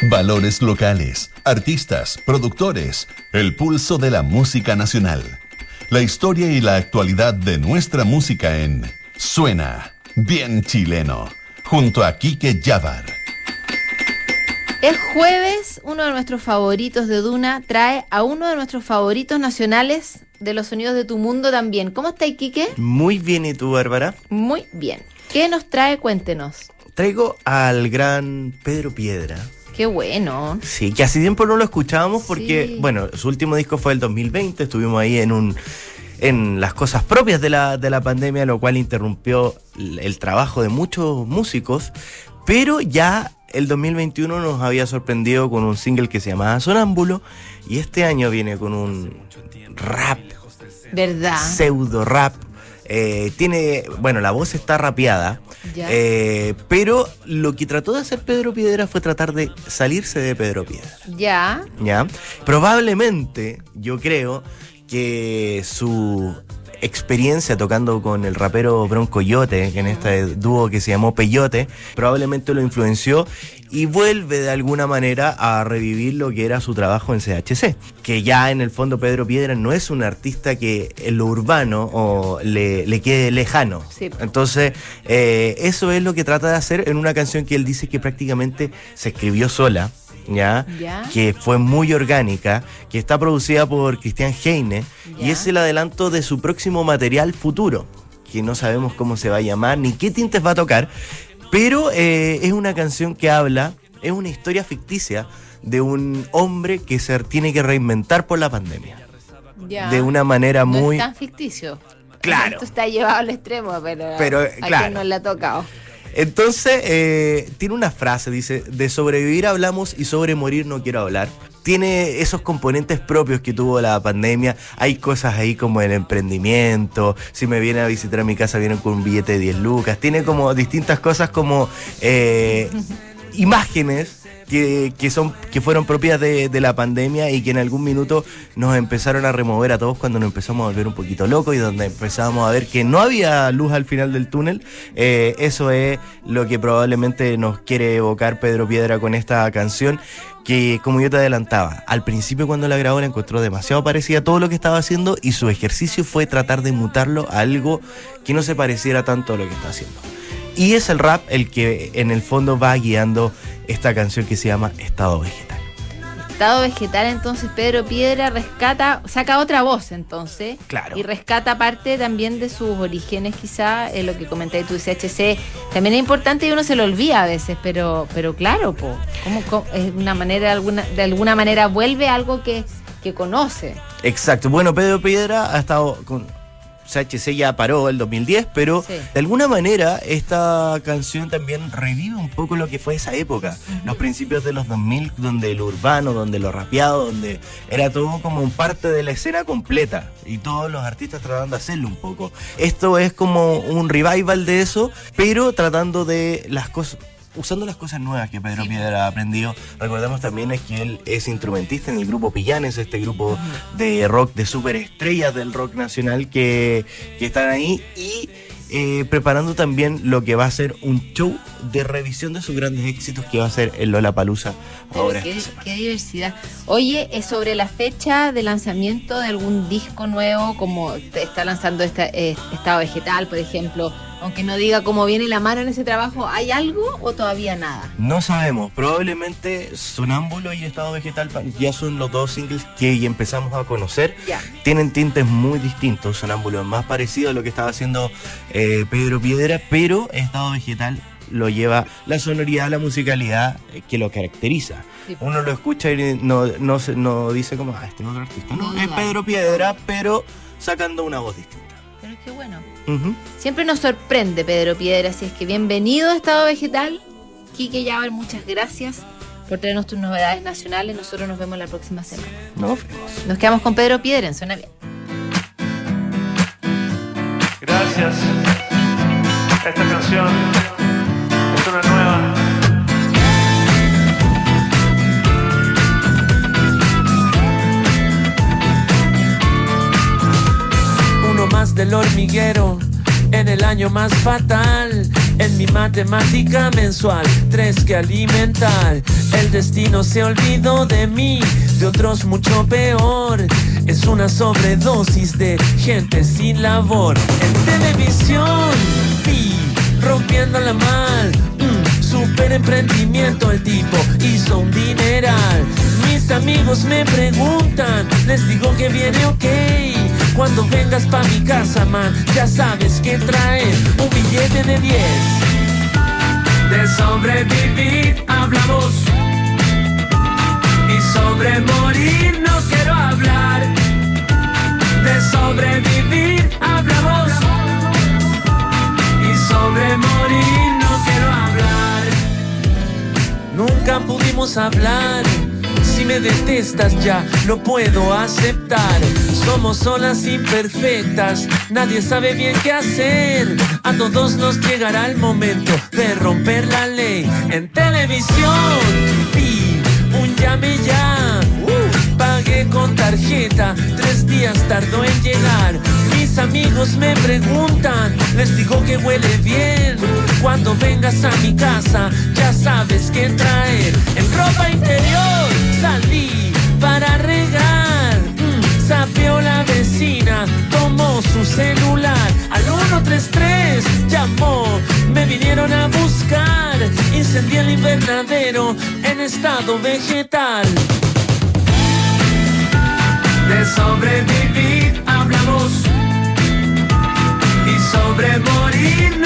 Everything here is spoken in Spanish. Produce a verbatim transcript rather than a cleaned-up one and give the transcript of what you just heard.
Valores locales, artistas, productores, el pulso de la música nacional. La historia y la actualidad de nuestra música en Suena Bien Chileno, junto a Quique Yavar. Es jueves, uno de nuestros favoritos de Duna trae a uno de nuestros favoritos nacionales de los sonidos de tu mundo también. ¿Cómo está, Quique? Muy bien, ¿y tú, Bárbara? Muy bien. ¿Qué nos trae? Cuéntenos. Traigo al gran Pedro Piedra. Qué bueno. Sí, que hace tiempo no lo escuchábamos porque, Sí. bueno, su último disco fue el dos mil veinte, estuvimos ahí en un en las cosas propias de la, de la pandemia, lo cual interrumpió el, el trabajo de muchos músicos, pero ya el dos mil veintiuno nos había sorprendido con un single que se llamaba Sonámbulo, y este año viene con un rap, ¿Verdad? pseudo rap. Eh, tiene, bueno, la voz está rapeada, Ya. eh, pero lo que trató de hacer Pedro Piedra fue tratar de salirse de Pedro Piedra. Ya. ¿Ya? Probablemente, yo creo que su experiencia tocando con el rapero Bronco Coyote, en este dúo que se llamó Peyote, probablemente lo influenció y vuelve de alguna manera a revivir lo que era su trabajo en C H C, que ya en el fondo Pedro Piedra no es un artista que en lo urbano o le, le quede lejano. Sí. Entonces, eh, eso es lo que trata de hacer en una canción que él dice que prácticamente se escribió sola, ¿ya? Ya. Que fue muy orgánica, que está producida por Cristian Heine, Ya. y es el adelanto de su próximo material futuro, que no sabemos cómo se va a llamar ni qué tintes va a tocar, pero eh, es una canción que habla, es una historia ficticia de un hombre que se tiene que reinventar por la pandemia, Ya. de una manera No muy... es tan ficticio. Claro. Esto está llevado al extremo, pero, Pero, a claro. quien no le ha tocado. Entonces, eh, tiene una frase, dice, de sobrevivir hablamos y sobre morir no quiero hablar. Tiene esos componentes propios que tuvo la pandemia. Hay cosas ahí como el emprendimiento. Si me vienen a visitar a mi casa, vienen con un billete de diez lucas. Tiene como distintas cosas como eh, imágenes que, que, son, que fueron propias de, de la pandemia y que en algún minuto nos empezaron a remover a todos cuando nos empezamos a volver un poquito locos y donde empezábamos a ver que no había luz al final del túnel. Eh, eso es lo que probablemente nos quiere evocar Pedro Piedra con esta canción, que, como yo te adelantaba, al principio cuando la grabó la encontró demasiado parecida a todo lo que estaba haciendo y su ejercicio fue tratar de mutarlo a algo que no se pareciera tanto a lo que está haciendo. Y es el rap el que en el fondo va guiando esta canción que se llama Estado Vegetal. Estado vegetal, entonces Pedro Piedra rescata, saca otra voz entonces. Claro. Y rescata parte también de sus orígenes, quizá, en lo que comentáis tú, C H C. También es importante y uno se lo olvida a veces, pero pero claro, po, ¿cómo, cómo, es una manera, alguna, de alguna manera vuelve a algo que, que conoce. Exacto. Bueno, Pedro Piedra ha estado con... C H C ya paró el dos mil diez, pero Sí. de alguna manera esta canción también revive un poco lo que fue esa época, uh-huh. Los principios de los dos mil, donde lo urbano, donde lo rapeado, donde era todo como un parte de la escena completa y todos los artistas tratando de hacerlo un poco. Esto es como un revival de eso, pero tratando de las cosas... usando las cosas nuevas que Pedro Piedra ha aprendido. Recordemos también es que él es instrumentista en el grupo Pillanes, este grupo uh-huh. de rock, de superestrellas del rock nacional que, que están ahí y eh, preparando también lo que va a ser un show de revisión de sus grandes éxitos que va a ser el Lollapalooza ahora. Qué, qué diversidad. Oye, es sobre la fecha de lanzamiento de algún disco nuevo, como te está lanzando esta, eh, Estado Vegetal, por ejemplo. Aunque no diga cómo viene la mano en ese trabajo, ¿hay algo o todavía nada? No sabemos, probablemente Sonámbulo y Estado Vegetal ya son los dos singles que ya empezamos a conocer. Ya. Tienen tintes muy distintos, Sonámbulo es más parecido a lo que estaba haciendo eh, Pedro Piedra, pero Estado Vegetal lo lleva la sonoridad, la musicalidad eh, que lo caracteriza. Sí. Uno lo escucha y no, no, no dice como, ah, este es otro artista. No, no es Pedro Piedra, pero sacando una voz distinta. Pero qué bueno. Uh-huh. Siempre nos sorprende Pedro Piedra, así es que bienvenido a Estado Vegetal. Quique Yavar, muchas gracias por traernos tus novedades nacionales. Nosotros nos vemos la próxima semana. Nos vemos. Nos quedamos con Pedro Piedra en Suena Bien. Gracias. Esta canción es una nueva. Uno más del hormiguero en el año más fatal. en mi matemática mensual. Tres que alimentar. El destino se olvidó de mí, de otros mucho peor. Es una sobredosis de gente sin labor. En televisión vi rompiéndola mal. Mm, super emprendimiento, el tipo hizo un dineral. Mis amigos me preguntan, les digo que viene ok. Cuando vengas pa' mi casa, man, ya sabes que traer un billete de diez. De sobrevivir hablamos, y sobre morir no quiero hablar. De sobrevivir hablamos, y sobre morir no quiero hablar. Nunca pudimos hablar. Si me detestas ya no puedo aceptar. Somos olas imperfectas, nadie sabe bien qué hacer. A todos nos llegará el momento de romper la ley. En televisión vi un llame ya. uh, Pagué con tarjeta, tres días tardó en llegar. Mis amigos me preguntan, les digo que huele bien. Cuando vengas a mi casa ya sabes qué traer. En ropa interior salí para regar. mm, Sapeó la vecina, tomó su celular. Al uno tres tres llamó, me vinieron a buscar. Incendié el invernadero en estado vegetal. De sobrevivir hablamos, y sobre morir